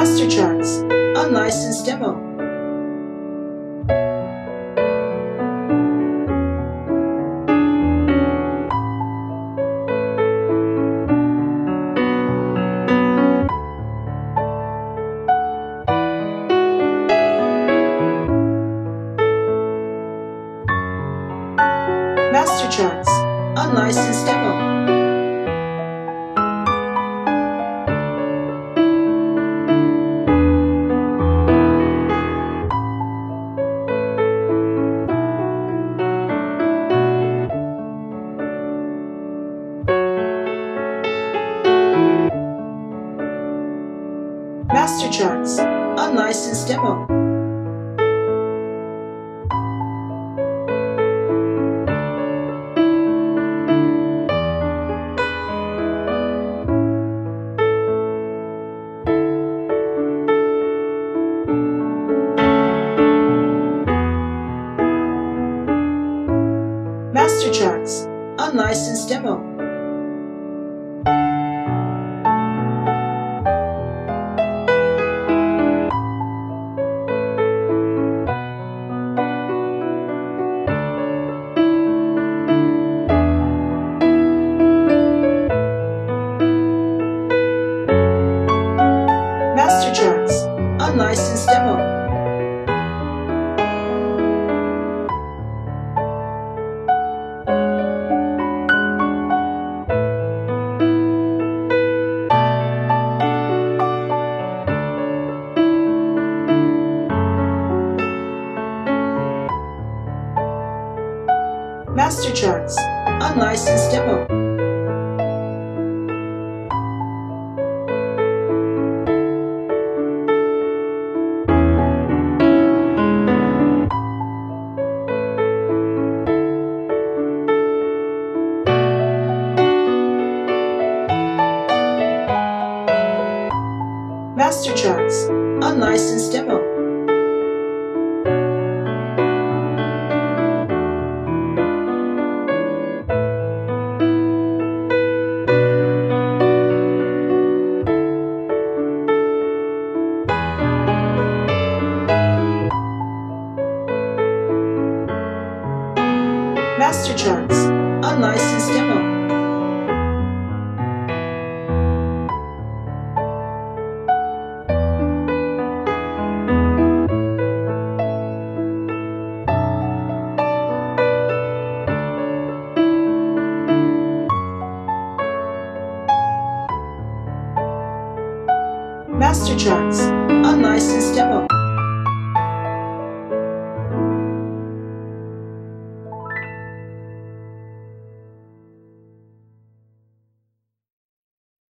Master Charts, unlicensed demo. Master Charts, unlicensed demo. Master Charts, unlicensed demo. Master Charts, unlicensed demo. Master Charts, unlicensed demo. Master Charts, unlicensed demo. Master Charts, unlicensed demo. Master Charts, unlicensed demo. Master Charts, unlicensed demo.